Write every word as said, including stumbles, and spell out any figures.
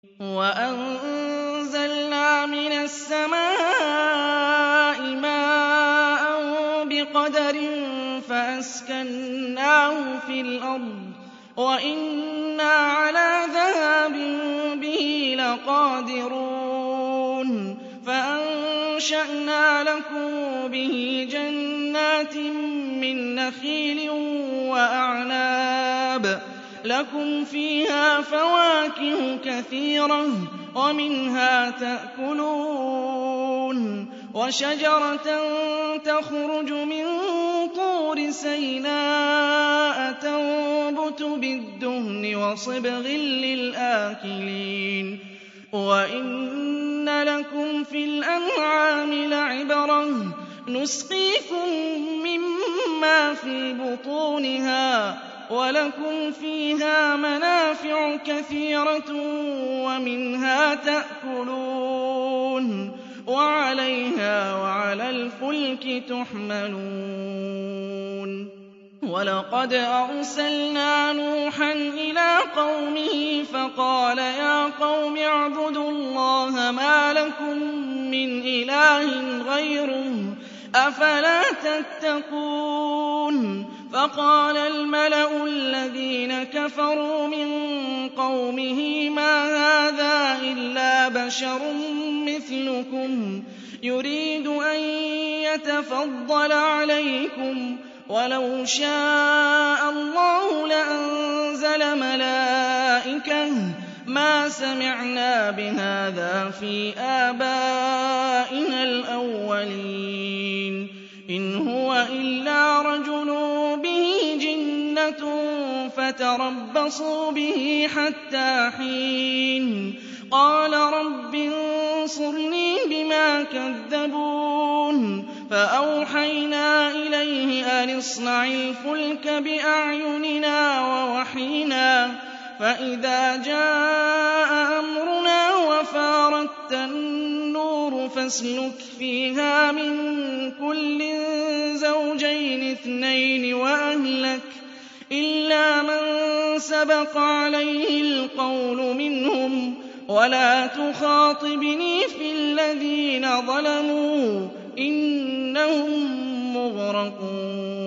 وَأَنزَلْنَا مِنَ السَّمَاءِ مَاءً بِقَدَرٍ فَأَسْكَنَّاهُ فِي الْأَرْضِ وَإِنَّا عَلَىٰ ذَهَابٍ بِهِ لَقَادِرُونَ فَأَنشَأْنَا لَكُم بِهِ جَنَّاتٍ مِّن نَّخِيلٍ وَأَعْنَابٍ لَّكُمْ فِيهَا فَوَاكِهُ كَثِيرَةٌ وَمِنْهَا تَأْكُلُونَ وَشَجَرَةً تَخْرُجُ مِن طُورِ سَيْنَاءَ تَنبُتُ بِالدُّهْنِ وَصِبْغٍ لِّلْآكِلِينَ وَإِنَّ لَكُمْ فِي الْأَنْعَامِ لَعِبْرَةً ۖ نُّسْقِيكُم مِّمَّا فِي بُطُونِهَا وَلَكُمْ فِيهَا مَنَافِعُ كَثِيرَةٌ وَمِنْهَا تَأْكُلُونَ وَعَلَيْهَا وَعَلَى الْفُلْكِ تُحْمَلُونَ وَلَقَدْ أَرْسَلْنَا نُوحًا إِلَىٰ قَوْمِهِ فَقَالَ يَا قَوْمِ اعْبُدُوا اللَّهَ مَا لَكُم مِّنْ إِلَٰهٍ غَيْرُهُ أَفَلَا تَتَّقُونَ فَقَالَ الْمَلَأُ الَّذِينَ كَفَرُوا مِن قَوْمِهِ مَا هَٰذَا إِلَّا بَشَرٌ مِّثْلُكُمْ يُرِيدُ أَن يَتَفَضَّلَ عَلَيْكُمْ وَلَوْ شَاءَ اللَّهُ لَأَنزَلَ مَلَائِكَةً مَّا سَمِعْنَا بِهَٰذَا فِي آبَائِنَا الْأَوَّلِينَ إِنْ هُوَ إِلَّا رَجُلٌ بِهِ جِنَّةٌ فَتَرَبَّصُوا بِهِ حَتَّىٰ حِينٍ قَالَ رَبِّ انصُرْنِي بِمَا كَذَّبُونِ فَأَوْحَيْنَا إِلَيْهِ أَنِ اصْنَعِ الْفُلْكَ بِأَعْيُنِنَا وَوَحْيِنَا فَإِذَا جَاءَ أَمْرُنَا وَفَارَتِ النُّورُ فَاسْلُكْ فِيهَا مِن كُلٍّ زَوْجَيْنِ اثْنَيْنِ وَأَهْلَكَ إِلَّا مَن سَبَقَ عَلَيْهِ الْقَوْلُ مِنْهُمْ وَلَا تُخَاطِبْنِي فِي الَّذِينَ ظَلَمُوا إِنَّهُم مُّغْرَقُونَ